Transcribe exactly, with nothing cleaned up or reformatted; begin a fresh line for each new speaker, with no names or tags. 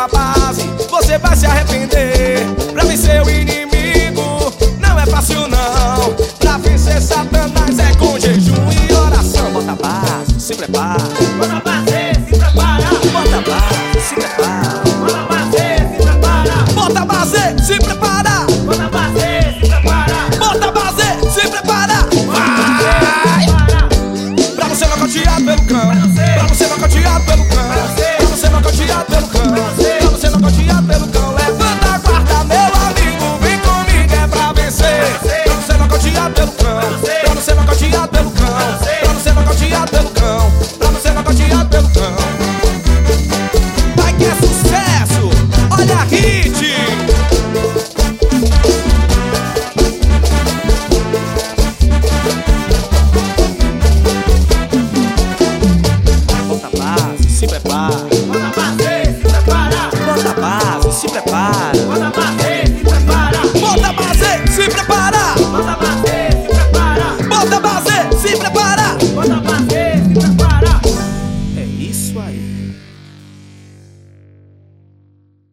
a base, você vai se arrepender. Pra vencer o inimigo não é fácil não. Pra vencer Satanás é com jejum e oração. Bota a base, se prepara.
Bota a base, se prepara.
Bota a base, se prepara.
Bota a base, se prepara.
Bota a base, se prepara.
Bota a base, se prepara.
Bota a base, se prepara. Vai! Pra você nocautear pelo cão. Pra você nocautear pelo cão. Pra você nocautear pelo cão. Pra você nocautear pelo cão. Levanta a guarda, meu amigo, vem comigo, é pra vencer. Pra você nocautear pelo cão.